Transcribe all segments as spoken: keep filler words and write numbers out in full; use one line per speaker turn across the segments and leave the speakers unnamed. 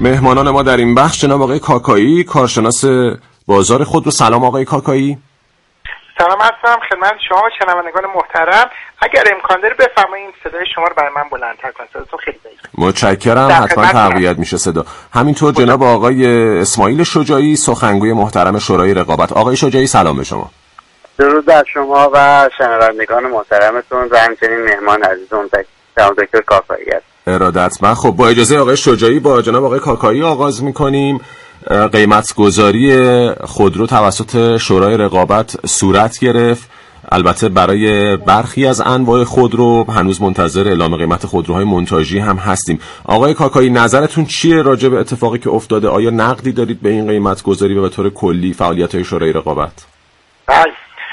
مهمانان ما در این بخش جناب آقای کاکایی، کارشناس بازار خودرو. سلام آقای کاکایی.
سلام هستم خدمت شما و شنوندگان محترم. اگر امکان داره بفرمایید صدای شما رو برای من بلندتر کنید. صداتون خیلی ضعیفه.
متشکرم. حتما تقویت میشه صدا. همینطور جناب آقای اسماعیل شجاعی، سخنگوی محترم شورای رقابت. آقای شجاعی سلام به شما.
درود بر شما و شنوندگان محترمتون و همچنین مهمان عزیزم جناب دکتر کاکایی است.
ارادتمند. خب با اجازه آقای شجاعی با جناب آقای کاکایی آغاز میکنیم. قیمت گذاری خودرو توسط شورای رقابت صورت گرفت. البته برای برخی از انواع خودرو هنوز منتظر اعلام قیمت خودروهای مونتاژی هم هستیم. آقای کاکایی نظرتون چیه راجع به اتفاقی که افتاده؟ آیا نقدی دارید به این قیمت گذاری و به طور کلی فعالیت‌های شورای رقابت؟
بله.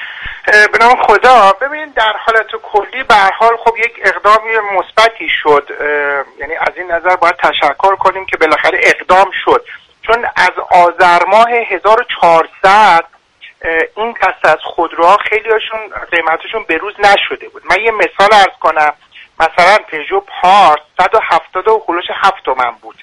به نام خدا، ببینید در حالت کلی به هر حال خب یک اقدامی مثبتی شد. یعنی از این نظر باید تشکر کنیم که بالاخره اقدام شد، چون از آذر ماه هزار و چهارصد این دسته از خودروها خیلی‌هاشون قیمتشون بروز نشده بود. من یه مثال عرض کنم، مثلا پژو پارس صد و هفتاد و هولوش هفت تومن بود،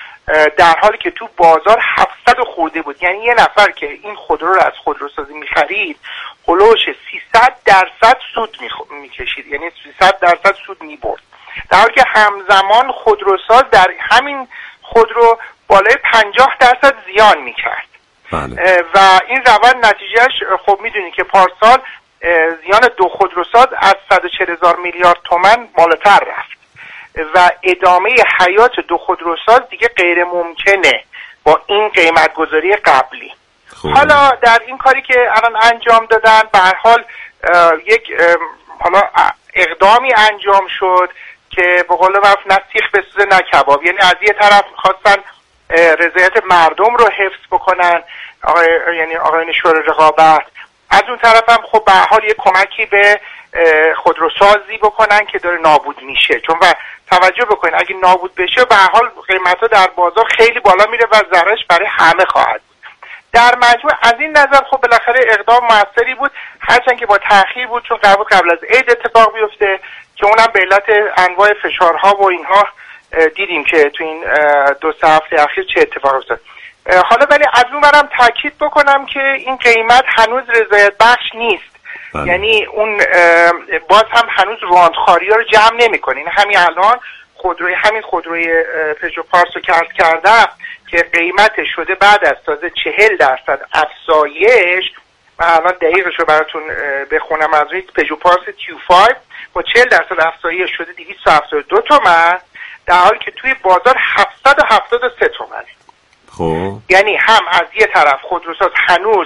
در حالی که تو بازار هفتصد خورده بود. یعنی یه نفر که این خودرو رو از خودروسازی می‌خرید هولوش سیصد درصد سود می‌کشید، یعنی سیصد درصد سود می‌برد، در حالی که همزمان خودروساز در همین خودرو بالای پنجاه درصد زیان می‌کرد. بله. و این روند نتیجهش خب میدونی که پارسال زیان دو خودروساز از صد و چهل هزار میلیارد تومان بالاتر رفت و ادامه حیات دو خودروساز دیگه غیر ممکنه با این قیمت گذاری قبلی. خوب. حالا در این کاری که الان انجام دادن به هر حال یک حالا اقدامی انجام شد که به قول معروف نه سیخ بسوزه نه کباب، یعنی از یه طرف خواستن رضایت مردم رو حفظ بکنن، آقای یعنی آقایان شورای رقابت، از اون طرف هم خب به هر حال یه کمکی به خودروسازی بکنن که داره نابود میشه. چون و توجه بکنین اگه نابود بشه به هر حال قیمت‌ها در بازار خیلی بالا میره و ضررش برای همه خواهد بود. در مجموع از این نظر خب بالاخره اقدام موثری بود، هرچند که با تأخیر بود، چون قرار بود قبل از عید اتفاق بیفته که اونم به علت انواع فشارها و اینها دیدیم که تو این دو سه هفته اخیر چه اتفاقی افتاد. حالا ولی از اون برم تاکید بکنم که این قیمت هنوز رضایت بخش نیست. بله. یعنی اون باز هم هنوز راندخاری ها رو جمع نمی‌کنه. این همین الان خودروی همین خودروی پژو پارس رو که عرض کردم که قیمتش شده بعد از تازه چهل درصد افزایش، من الان دقیقش رو براتون بخونم، از روی پژو پارس تیو پنج با چهل درصد افزایش شده دویست و هفتاد و دو تومن، در حالی که توی بازار هفتصد و هفتاد و سه تومنه. خب یعنی هم از یه طرف خودروساز هنوز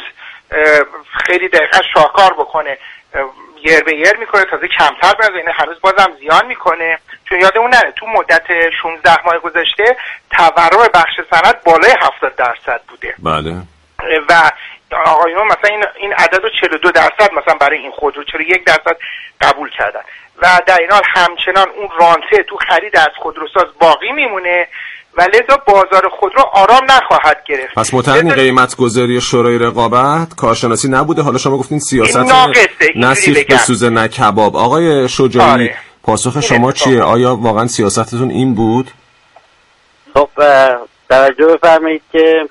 خیلی دقیقا شاهکار بکنه، یر به یر میکنه، تازه کمتر بنازه، یعنی هنوز بازم زیان میکنه، چون یادمون نره تو مدت شانزده ماه گذشته تورم بخش صنعت بالای هفتاد درصد بوده. بله. و آقایون مثلا این این عدد رو چهل و دو درصد مثلا برای این خودرو چهل و یک درصد قبول کردن و در این حال همچنان اون رانته تو خرید از خودروساز باقی میمونه و لذا بازار خودرو آرام نخواهد گرفت.
پس متأن قیمت گذاری شورای رقابت کارشناسی نبوده. حالا شما گفتین سیاست نه سیخ بسوزه نه کباب. آقای شجاعی آره. پاسخ شما چیه؟ آیا واقعا سیاستتون این بود؟
خب توجه بفرمایید که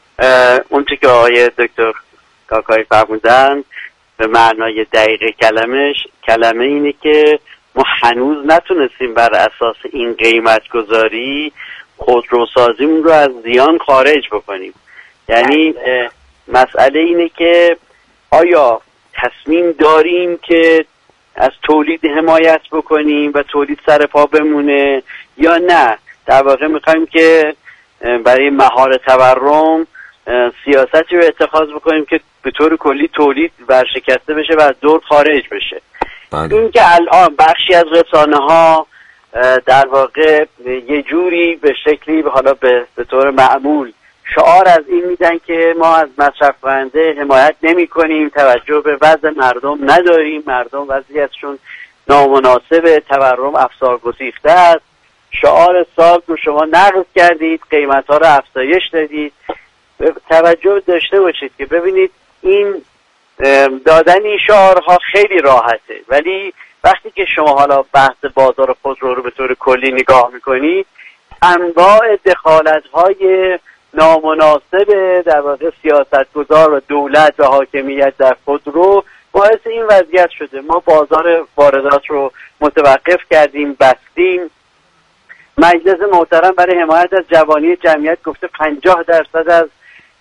اون چی که آقای دکتر کاکایی فرمودن به معنای دقیق کلمش کلمه اینه که ما هنوز نتونستیم بر اساس این قیمت گذاری خودروسازیمون رو از زیان خارج بکنیم. یعنی مسئله اینه که آیا تصمیم داریم که از تولید حمایت بکنیم و تولید سر پا بمونه یا نه در واقع میخوایم که برای مهار تورم سیاستی رو اتخاذ بکنیم که به طور کلی تولید ورشکسته بشه و از دور خارج بشه. بله. این که الان بخشی از رسانه ها در واقع یه جوری به شکلی حالا به, به طور معمول شعار از این میدن که ما از مصرف کننده حمایت نمی کنیم، توجه به وضع مردم نداریم، مردم وضعیتشون نامناسب، تورم افزار گسیخته است. شعار سال رو شما نقض کردید، قیمت ها رو افزایش دادید. توجه داشته باشید که ببینید این دادن این شعارها خیلی راحته، ولی وقتی که شما حالا بحث بازار خودرو رو به طور کلی نگاه میکنید انواع دخالت‌های نامناسب در واقع سیاستگزار و دولت و حاکمیت در خودرو باعث این وضعیت شده. ما بازار واردات رو متوقف کردیم، بستیم. مجلس محترم برای حمایت از جوانی جمعیت گفته پنجاه درصد از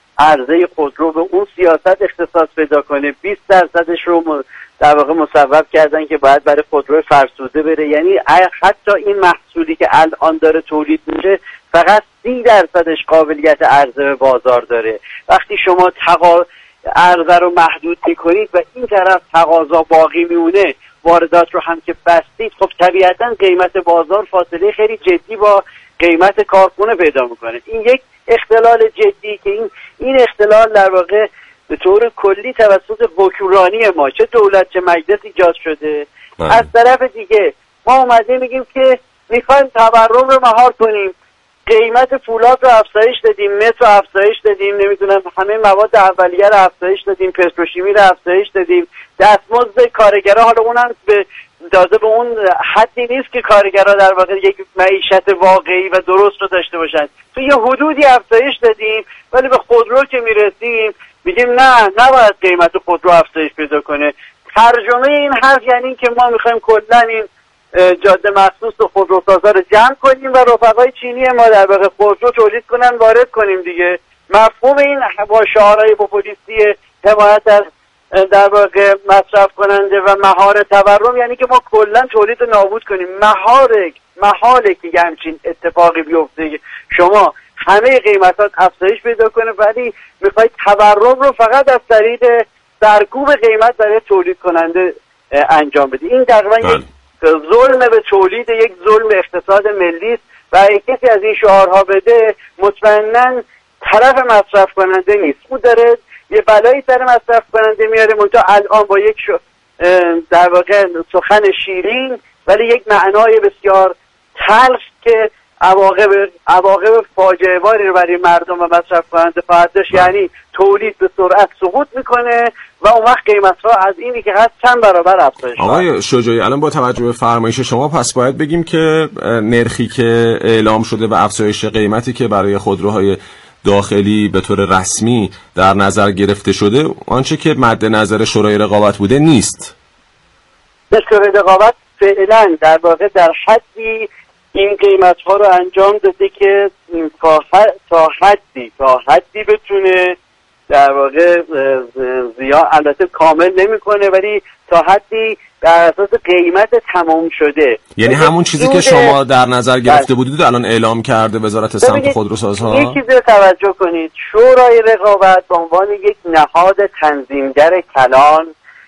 عرضه خودرو به اون سیاست اختصاص پیدا کنه، بیست درصدش رو در واقع مصوب کردن که باید برای خودرو فرسوده بره. یعنی حتی این محصولی که الان داره تولید میشه فقط سی درصدش قابلیت عرضه به بازار داره. وقتی شما تقا... عرضه رو محدود میکنید و این طرف تقاضا باقی میونه، واردات رو هم که بستید، خب طبیعتا قیمت بازار فاصله خیلی جدی با قیمت کارخونه پیدا میکنه. این یک اختلال جدی که این این اختلال در واقع به طور کلی توسط حکمرانی ما، چه دولت چه مجلس، ایجاد شده. من. از طرف دیگه ما اومده میگیم که میخوایم تورم رو مهار کنیم، قیمت فولاد رو افزایش دادیم، متر رو افزایش دادیم، نمیدونم همه مواد اولیه رو افزایش دادیم، پتروشیمی رو افزایش دادیم، دستمزد کارگرها حالا اونم به تازه به اون حدی نیست که کارگرها در واقع یک معیشت واقعی و درست رو داشته باشن. تو یه حدودی افزایش دادیم، ولی به خودرو که میرسیم میگیم نه، نباید قیمت خودرو افزایش پیدا کنه. ترجمه این حرف یعنی که ما میخوایم کلا این جاده مخصوص و خودروسازا رو جمع کنیم و رفقای چینی ما در واقع خودرو تولید کنن وارد کنیم دیگه. مفهوم این با شعارهای پوپولیستی حمایت از در واقع مصرف کننده و مهار تورم یعنی که ما کلا تولید رو نابود کنیم. مهاره محاله که همچین اتفاقی بیفته، شما همه قیمتات افزایش پیدا کنه ولی میخواید تورم رو فقط از طریق سرکوب قیمت برای تولید کننده انجام بدی. این تقریبا یک ظلم به تولید، یک ظلم به اقتصاد ملی است و اگه کسی از این شعارها بده مطمئناً طرف مصرف کننده نیست. او داره یه بلایی سر مصرف کننده میاره، منتها الان با یک شو در واقع سخن شیرین ولی یک معنای بسیار تلخ که عواقب عواقب فاجعه باری رو برای مردم و مصرف کننده خواهد داشت. یعنی تولید به سرعت سقوط میکنه و اون وقت قیمت‌ها از اینی که هست چند برابر افزایش خواهد.
آقای شجاعی، الان با توجه به فرمایش شما پس باید بگیم که نرخی که اعلام شده و افزایش قیمتی که برای خودروهای داخلی به طور رسمی در نظر گرفته شده آنچه که مد نظر شورای رقابت بوده نیست.
شورای رقابت فعلا در واقع در حدی این قیمت ها رو انجام داده که تا حدی تا حدی بتونه در واقع زیاد، البته کامل نمیکنه ولی تا حدی در اساس قیمت تمام شده.
یعنی همون چیزی که شما در نظر گرفته بودید الان اعلام کرده وزارت سمت خودروسازها.
یک چیزی رو توجه کنید، شورای رقابت به عنوان یک نهاد تنظیمگر کلان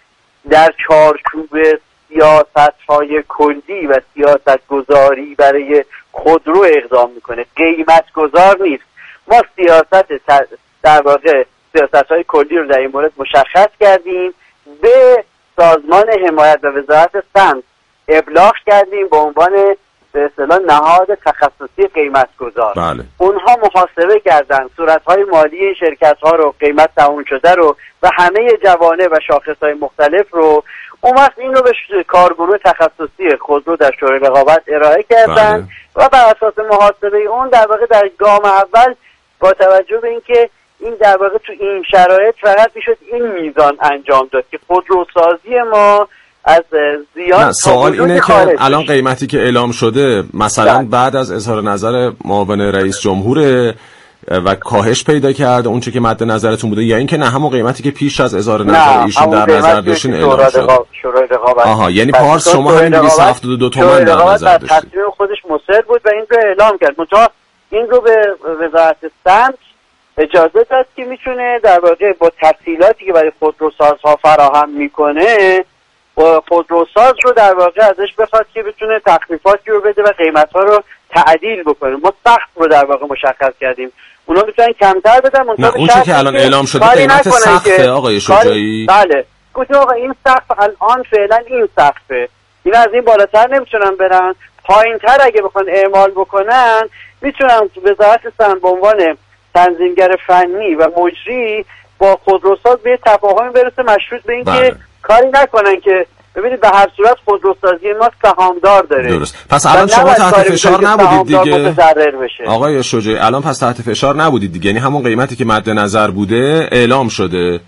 در چارچوب سیاست‌های کلی و سیاست گذاری برای خودرو اقدام میکنه، قیمت گذار نیست. ما سیاست در واقع سیاست‌های کلی رو در این مورد مشخص کردیم، به سازمان حمایت و وزارت سمت ابلاغ کردیم به عنوان به اصطلاح نهاد تخصصی قیمت گذار.
بله.
اونها محاسبه کردن صورت‌های مالی این شرکت‌ها رو، قیمت تموم شده رو و همه جوانب و شاخص‌های مختلف رو. اون وقت این رو به کارگروه تخصصی خودرو در شورای رقابت ارائه کردن. بله. و بر اساس محاسبه اون در واقع در گام اول با توجه به اینکه این در واقع تو این شرایط فقط میشد این میزان انجام داد که خودروسازی ما از زیاد.
سوال اینه که الان قیمتی که اعلام شده مثلا ده. بعد از اظهار نظر معاون رئیس جمهور و کاهش پیدا کرده اون چه که مد نظرتون بوده، یا اینکه نه همون قیمتی که پیش از اظهار نظر ایشون در نظر داشتین اعلام شد؟
شورای رقابت.
آها، یعنی پارس شما هم دویست و هفتاد و دو تومان در نظر داشتید.
تصمیم خودش مصر بود و این رو اعلام کرد. منتها این رو به وزارت سمت اجازه داد که میتونه در واقع با تسهیلاتی که برای خودروسازها فراهم میکنه با خودروساز رو در واقع ازش بخواد که بتونه تخفیفاتی رو بده و قیمت‌ها رو تعدیل بکنه. ما سقف رو در واقع مشخص کردیم، اونا میتونن کمتر بدن.
نه اون چیزی که الان اعلام شده قیمت سقفه آقای شجاعی.
بله گفتم آقا این سقف الان فعلا این سقفه، این از این بالاتر نمیتونن برن، پایینتر اگه بخوان اعمال بکنن میتونن وزارت سمت به عنوان تنظیمگر فنی و مجری با خودروساز به تفاهمی برسه مشروط به اینکه بله. کاری نکنن که ببینید به هر صورت خودروسازی ما سهامدار داره.
درست. پس الان شما تحت فشار نبودید دیگه آقای شجاعی، الان پس تحت فشار نبودید دیگه، یعنی همون قیمتی که مد نظر بوده اعلام شده.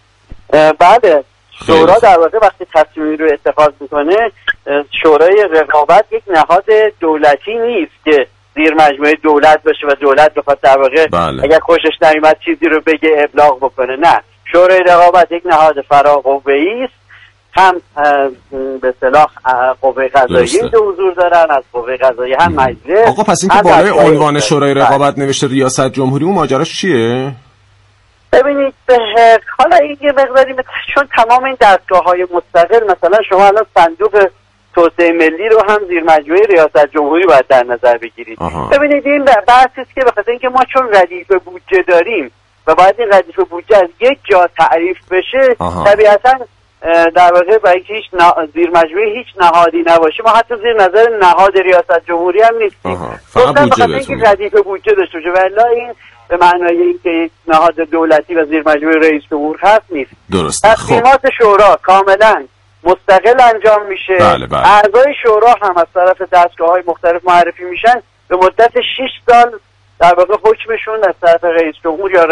بله، شورا در واقع وقتی تصمیمی رو اتخاذ میکنه، شورای رقابت یک نهاد دولتی نیست که زیر مجموعه دولت باشه و دولت بخواد در واقع
بله.
اگر خوشش نمیاد چیزی رو بگه ابلاغ بکنه. نه، شورای رقابت یک نهاد فراقوه‌ای است، هم به اصطلاح قوه قضاییه که حضور دارن، از قوه قضاییه هم مجلس.
آقا پس این که بالای عنوان شورای رقابت نوشته ریاست جمهوری، اون ماجراش چیه؟
ببینید حالا این یه مقداری چون تمام این دستگاه‌های مستقل، مثلا شما الان صندوق توسعه ملی رو هم زیر مجموعه ریاست جمهوری باید در نظر بگیرید.
آها.
ببینید این بحثی است که به خاطر اینکه ما چون ردیف بودجه داریم و باید این ردیف بودجه از یک جا تعریف بشه، طبیعتاً در واقع برای هیچ نا... زیر مجموعه هیچ نهادی نباشه، ما حتی زیر نظر نهاد ریاست جمهوری هم نیستیم.
فقط بودجه
بتونیم ردیف بودجه داشته باشه، ولی این به معنای اینکه یک نهاد دولتی و زیر مجموعه رئیس جمهور هست نیست.
درست.
تصمیمات خب. شورا کاملا مستقل انجام میشه.
بله بله.
اعضای شورا هم از طرف دستگاه‌های مختلف معرفی میشن، به مدت شش سال در واقع حکمشون از طرف رئیس جمهور یا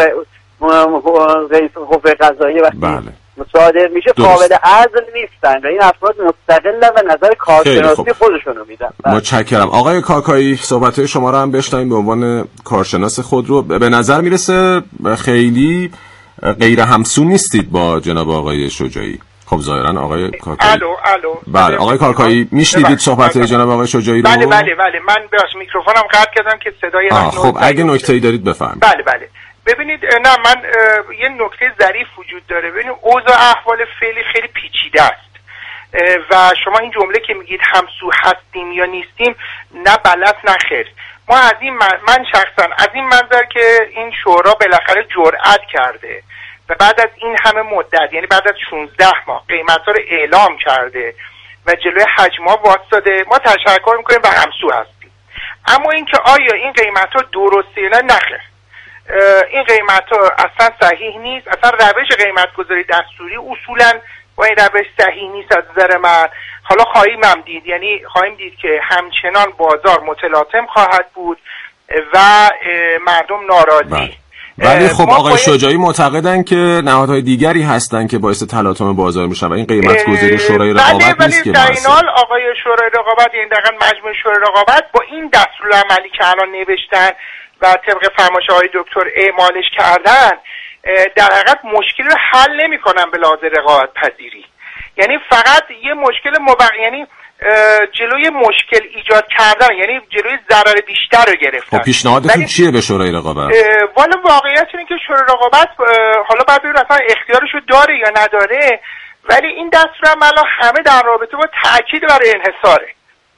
رئیس قوه قضاییه وقتی بله. صادر میشه قابل عزل نیستن و این افراد مستقلن و نظر کارشناسی خودشون رو میدن.
متشکرم. آقای کاکایی، صحبت‌های شما رو هم بشنویم به عنوان کارشناس خود رو. به نظر میرسه خیلی غیر همسو نیستید با جناب آقای شجاعی. خب ظاهرا آقای کاکایی.
الو الو.
بله آقای کاکایی، میشنیدید صحبت‌های جناب آقای شجاعی رو؟
بله بله بله، من ببخشید میکروفونم قطع کردم که صدای من.
خب اگه نکته‌ای دارید بفرمایید.
بله بله. ببینید، نه من یه نکته ظریف وجود داره. ببینید اوضاع احوال فعلی خیلی پیچیده است و شما این جمله که میگید همسو هستیم یا نیستیم، نه بلد نه خیر. ما از این من, من شخصا از این منظر که این شورا بالاخره جرأت کرده و بعد از این همه مدت، یعنی بعد از شانزده ماه قیمت‌ها رو اعلام کرده و جلوی حجم‌ها واسطاده، ما تشکر می‌کنیم و همسو هستیم. اما اینکه آیا این قیمت‌ها درسته یا نه، نخیر. این قیمت ها اصلا صحیح نیست. اصلا روش قیمت گذاری دستوری اصولا با این روش صحیح نیست از نظر من. حالا خواهیم هم دید، یعنی خواهیم دید که همچنان بازار متلاطم خواهد بود و مردم ناراضی.
ولی خب آقای باید... شجاعی معتقدن که نهادهای دیگری هستن که باعث تلاطم بازار میشن و این قیمت گذاری شورای رقابت نیست که
در این حال آقای شورای رقابت، یعنی دقیقاً مجموعه شورای رقابت با این دستورالعملی که الان نوشتن و طبق فرمایش های دکتر اعمالش کردن، در حقیقت مشکل رو حل نمی کنن به لحاظ رقابت پذیری. یعنی فقط یه مشکل مبق... یعنی جلوی مشکل ایجاد کردن، یعنی جلوی ضرر بیشتر رو گرفتن.
خب پیشنهادتون چیه به شورای رقابت؟
والا واقعیت اینه که شورای رقابت حالا بعد ببینیم اصلا اختیارشو داره یا نداره، ولی این دستورالعمل همه در رابطه با تاکید بر انحصاره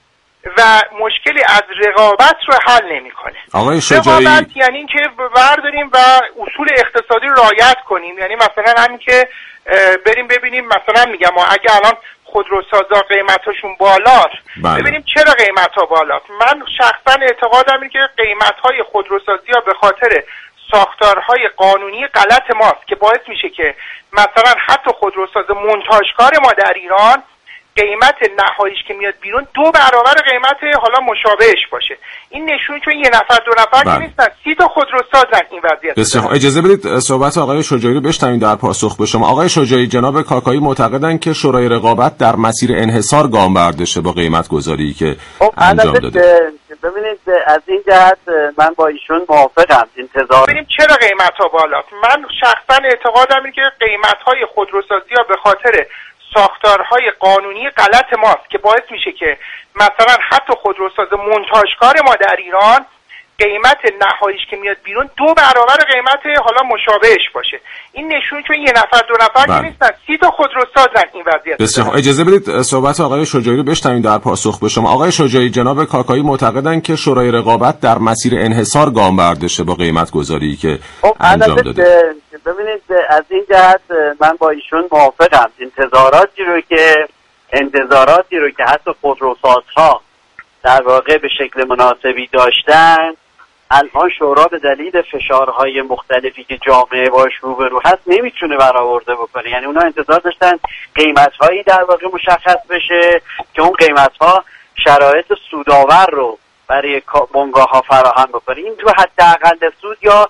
و مشکلی از رقابت رو حل نمیکنه.
آقای شجاعی،
رقابت یعنی اینکه برداریم و اصول اقتصادی رو رعایت کنیم. یعنی مثلا همین که بریم ببینیم، مثلا میگم ما اگه الان خودروسازا قیمتاشون بالاست، بله. ببینیم چرا قیمت‌ها بالاست. من شخصا اعتقادم اینه که قیمت‌های خودروسازی ها به خاطر ساختارهای قانونی غلط ماست که باعث میشه که مثلا حتی خودروساز مونتاژکار ما در ایران قیمت نهاییش که میاد بیرون دو برابر قیمت حالا مشابهش باشه. این نشون چون یه نفر دو نفر که نیستن، سی تا خودروسازن این وضعیت.
بسیار اجازه بدید صحبت آقای شجاعی رو بشنویم در پاسخ به شما. آقای شجاعی، جناب کاکایی معتقدن که شورای رقابت در مسیر انحصار گام برداشته با قیمت گذاری که انجام داده.
ببینید از این جهت من با ایشون موافقم. انتظار
ببینیم چرا قیمت‌ها بالاست. من شخصا اعتقادم اینه که قیمت‌های خودروسازی‌ها به خاطر ساختارهای قانونی غلط ماست که باعث میشه که مثلا حتی خودروساز مونتاژکار ما در ایران قیمت نهاییش که میاد بیرون دو برابر قیمت حالا مشابهش باشه. این نشون چون یه نفر دو نفر که نیستن، سی تا خودروسازن این وضعیت.
بسیار اجازه بدید صحبت آقای شجاعی رو بشنویم در پاسخ به شما. آقای شجاعی، جناب کاکایی معتقدن که شورای رقابت در مسیر انحصار گام برداشته با قیمت گذاری که انجام داده.
ببینید از این جهت من با ایشون موافقم. انتظاراتی رو که انتظاراتی رو که حتی خودروسازها در واقع به شکل مناسبی داشتن الان شورا به دلیل فشارهای مختلفی که جامعه باش روبرو هست نمیتونه برآورده بکنه. یعنی اونا انتظار داشتن قیمت‌هایی در واقع مشخص بشه که اون قیمت‌ها شرایط سودآور رو برای بنگاه‌ها فراهم بکنه. این تو حداقل سود یا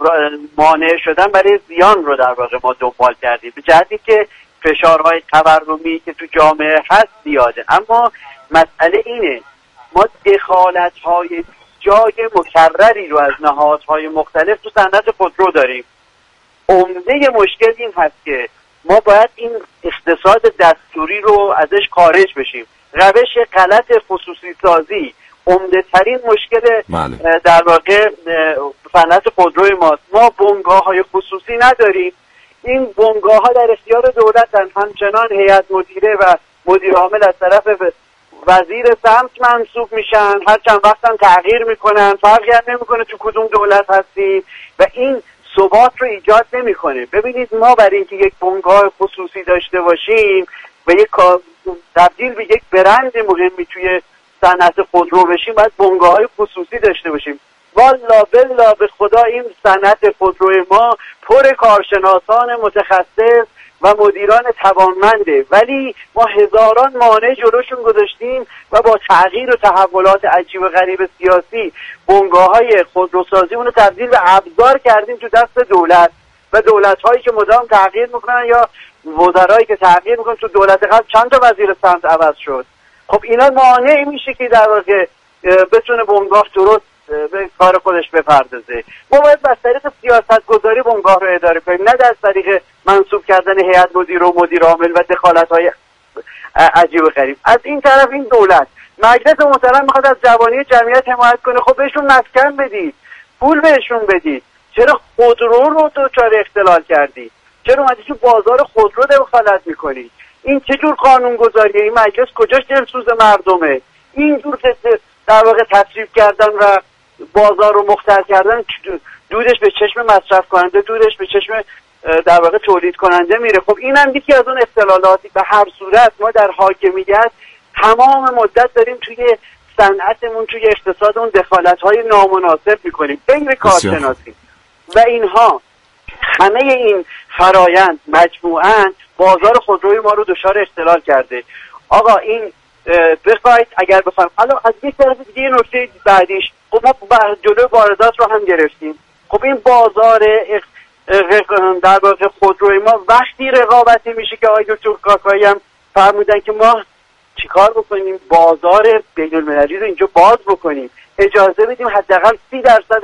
مانع شدن برای زیان رو در واقع ما دنبال کردیم، به جهتی که فشارهای تورمی که تو جامعه هست زیاده. اما مسئله اینه ما دخالت‌های جای مکرری رو از نهادهای مختلف تو صنعت خودرو داریم. عمده مشکل این هست که ما باید این اقتصاد دستوری رو ازش خارج بشیم. روش غلط خصوصی سازی عمده ترین مشکل
ماله.
در واقع صنعت خودروی ماست. ما بنگاه‌های خصوصی نداریم. این بنگاه‌ها در اختیار دولتن، همچنان هیئت مدیره و مدیر عامل از طرف وزیر سمت منصوب میشن، هر چند وقت هم تغییر میکنن، فرقی هم نمیکنه تو کدوم دولت هستیم و این ثبات رو ایجاد نمیکنه. ببینید ما برای اینکه یک بنگاه خصوصی داشته باشیم و یک تبدیل به یک برند مهمی توی صنعت خودرو بشیم، باید بنگاه‌های خصوصی داشته باشیم. والا بلا به خدا این صنعت خودروی ما پر کارشناسان متخصص و مدیران توانمنده، ولی ما هزاران مانع جلوشون گذاشتیم و با تغییر و تحولات عجیب و غریب سیاسی بنگاه‌های خودروسازی اون رو تبدیل به ابزار کردیم تو دست دولت و دولت‌هایی که مدام تغییر میکنن یا وزرایی که تغییر میکنن. تو دولت قبل چند تا وزیر سمت عوض شد. خب اینا مانع میشه که در واقع بتونه بنگاه درست به کار خودش بپردازه. ما باید از طریق سیاست گذاری بنگاه رو اداره کنیم، نه از طریق منصوب کردن هیئت مدیره و مدیر عامل و دخالت‌های عجیب و غریب. از این طرف این دولت مجلس محترم میخواد از جوانی جمعیت حمایت کنه، خب بهشون مسکن بدید، پول بهشون بدید. چرا خودرو رو دچار اختلال کردید؟ چرا اومدی تو بازار خودرو دخالت میکنید؟ این چه جور قانون گذاریه؟ این مجلس کجاش دلسوز مردمه؟ این جور در واقع تصریف کردن و بازار رو مختل کردن دودش به چشم مصرف کننده، دودش به چشم در واقع تولید کننده میره. خب این هم یکی از اون اختلالاتی. به هر صورت ما در حاکمیت تمام مدت داریم توی صنعتمون، توی اقتصادمون دخالت‌های نامناسب میکنیم غیر کارشناسی و اینها همه این فرایند مجموعاً بازار خودروی ما رو دچار اختلال کرده. آقا این بخواید اگر بفهم حالا از یک طرف دیگه یه نکته بعدیش، خب ما جلوی واردات رو هم گرفتیم. خب این بازار در واقع خودروی ما وقتی رقابتی میشه که آقای دکتر کاکایی هم فرمودن که ما چیکار بکنیم؟ بازار بین المللی رو اینجا باز بکنیم، اجازه بدیم حداقل سی درصد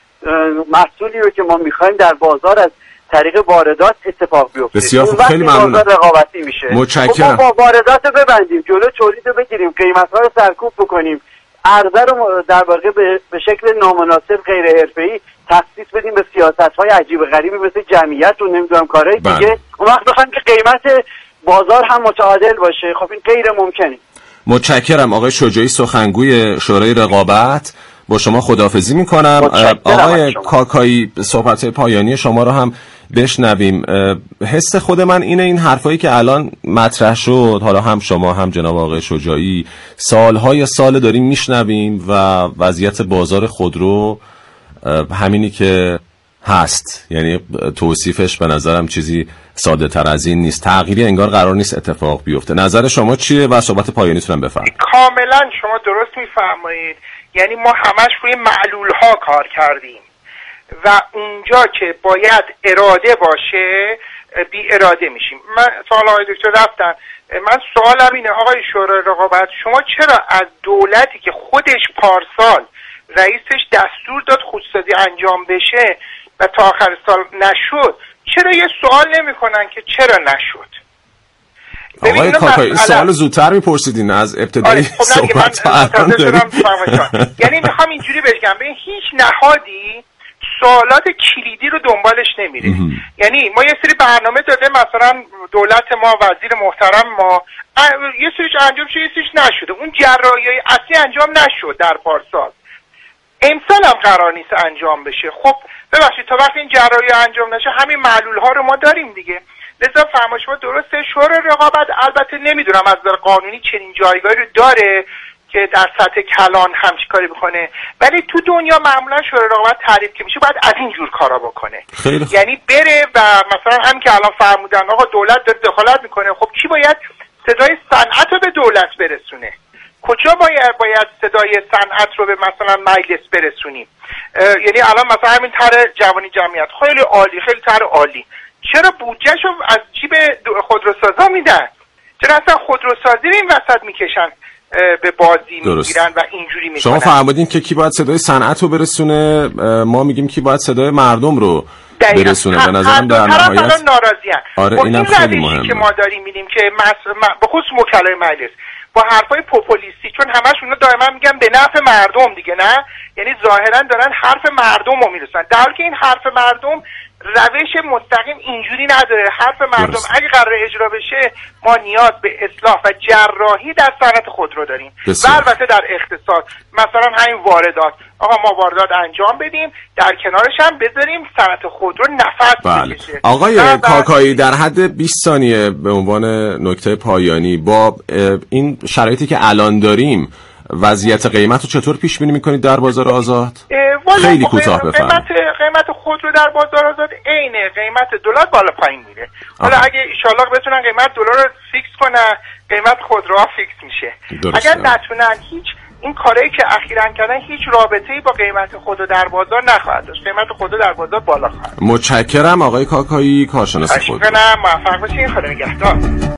محصولی رو که ما میخوایم در بازار از طریق واردات اتفاق بیفته.
بسیار خوب، خیلی ممنونم.
رقابتی میشه.
متشکرم.
ما با واردات رو ببندیم، جلو تولید رو بگیریم، قیمت‌ها رو سرکوب بکنیم، عرضه رو در واقع به شکل نامناسب غیر حرفه‌ای تخصیص بدیم به سیاست‌های عجیب و غریبی مثل جمعیت و نمیدونم کارهای دیگه، اون وقت بخوایم که قیمت بازار هم متعادل باشه. خب این غیر ممکنه.
متشکرم آقای شجاعی، سخنگوی شورای رقابت. با شما خداحافظی میکنم. آقای کاکایی، صحبت پایانی شما رو هم بشنویم. حس خود من اینه این حرفایی که الان مطرح شد، حالا هم شما هم جناب آقای شجاعی، سالهای سال داریم میشنویم و وضعیت بازار خودرو همینی که هست، یعنی توصیفش به نظرم چیزی ساده تر از این نیست. تغییری انگار قرار نیست اتفاق بیفته. نظر شما چیه و صحبت پایانیتون هم بفرمایید.
کاملا شما درست میفرمایید. یعنی ما همش روی معلول ها کار کردیم و اونجا که باید اراده باشه بی اراده میشیم. من سوال آقای دکتر رفتن، من سوالم اینه آقای شورای رقابت، شما چرا از دولتی که خودش پارسال رئیسش دستور داد خودسازی انجام بشه و تا آخر سال نشد، چرا یه سوال نمی کنن که چرا نشد؟
آقای کاکایی سوال زودتر میپرسیدین از ابتدای صحبت الان داریم.
یعنی میخوام اینجوری بگم، به هیچ نهادی سوالات کلیدی رو دنبالش نمیره. یعنی ما یه سری برنامه داده، مثلا دولت ما، وزیر محترم ما، یه سریش انجام شد یه سریش نشده، اون جراحی‌های اصلی انجام نشد در پارسال، امسال هم قرار نیست انجام بشه. خب ببخشید تا وقتی این جراحی انجام نشه همین معلول ها رو ما داریم دیگه. لذا فرمایش ما درسته، شورای رقابت البته نمیدونم از نظر قانونی چنین جایگاهی رو داره که در سطح کلان همچی کاری بکنه، ولی تو دنیا معمولا شورای رقابت تعریف که میشه باید از این جور کارا بکنه.
خیلی
یعنی بره و مثلا هم که الان فرمودن آقا دولت داره دخالت میکنه، خب کی باید صدای صنعت رو به دولت برسونه؟ کجا باید باید صدای صنعت رو به مثلا مجلس برسونیم؟ یعنی الان مثلا همین طرح جوانی جمعیت خیلی عالی، خیلی طرح عالی، چرا بودجهشو از جیب خودروسازا میدن؟ چرا اصلا خودروسازی رو این وسط میکشن به بازی میگیرن و اینجوری میکنن؟
شما فرمودین که کی باید صدای صنعت رو برسونه، ما میگیم کی باید صدای مردم رو برسونه. به نظرم در نهایت
ناراضیان.
آره اینم خیلی مهمه
که ما داریم میدیم که به خصوص وکلای مجلس با حرفای پوپولیستی، چون همش اونا دائما میگن به نفع مردم دیگه، نه یعنی ظاهرا دارن حرف مردم رو میرسن، در حالی که این حرف مردم روش مستقیم اینجوری نداره. حرف مردم درست. اگه قرار اجرا بشه ما نیاز به اصلاح و جراحی در صنعت خودرو داریم و البته در اقتصاد، مثلا همین واردات، آقا ما واردات انجام بدیم، در کنارش هم بذاریم صنعت خودرو نفس
بله.
بکشه.
آقای کاکایی در حد بیست ثانیه به عنوان نکته پایانی، با این شرایطی که الان داریم وضعیت قیمت رو چطور پیش بینی میکنید در بازار آزاد؟ خیلی کوتاه بفرمایید.
قیمت قیمت خودرو در بازار آزاد عین قیمت دلار بالا پایین میره. حالا اگه ان شاءالله بتونن قیمت دلار رو فیکس کنن، قیمت خودروها فیکس میشه. درسته. اگر نتونن هیچ این کاری که اخیراً کردن هیچ رابطه‌ای با قیمت خودرو در بازار نخواهد داشت. قیمت خودرو در بازار بالا خواهد.
متشکرم آقای کاکایی، کارشناس خودرو.
متشکرم، موفق باشید. خدا نگهدار.